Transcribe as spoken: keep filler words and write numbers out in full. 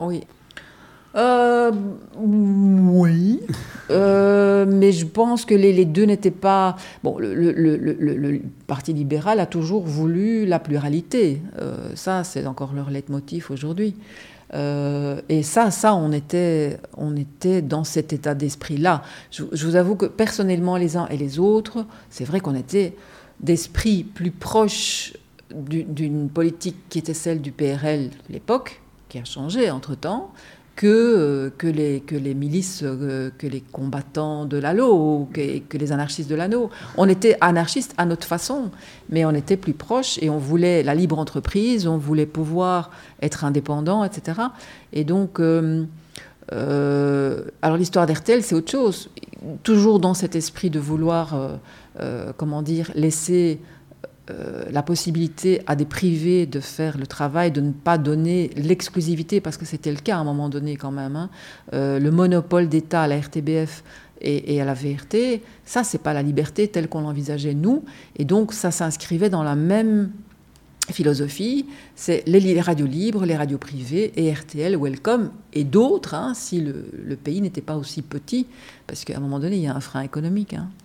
Oui. Euh, oui, euh, mais je pense que les, les deux n'étaient pas... Bon, le, le, le, le, le Parti libéral a toujours voulu la pluralité. Euh, ça, c'est encore leur leitmotiv aujourd'hui. Euh, et ça, ça, on était, on était dans cet état d'esprit-là. Je, je vous avoue que personnellement, les uns et les autres, c'est vrai qu'on était d'esprit plus proche du, d'une politique qui était celle du P R L de l'époque, qui a changé entre-temps, que, euh, que, les, que les milices, euh, que les combattants de l'A L O, que, que les anarchistes de l'A N O. On était anarchistes à notre façon, mais on était plus proches et on voulait la libre entreprise, on voulait pouvoir être indépendant, et cetera. Et donc, euh, euh, alors l'histoire d'R T L, c'est autre chose. Toujours dans cet esprit de vouloir, euh, euh, comment dire, laisser... Euh, la possibilité à des privés de faire le travail, de ne pas donner l'exclusivité, parce que c'était le cas à un moment donné quand même, hein, euh, le monopole d'État à la R T B F et, et à la V R T, ça, c'est pas la liberté telle qu'on l'envisageait nous, et donc ça s'inscrivait dans la même philosophie, c'est les radios libres, les radios privées, et R T L, Welcome, et d'autres, hein, si le, le pays n'était pas aussi petit, parce qu'à un moment donné, il y a un frein économique. Hein.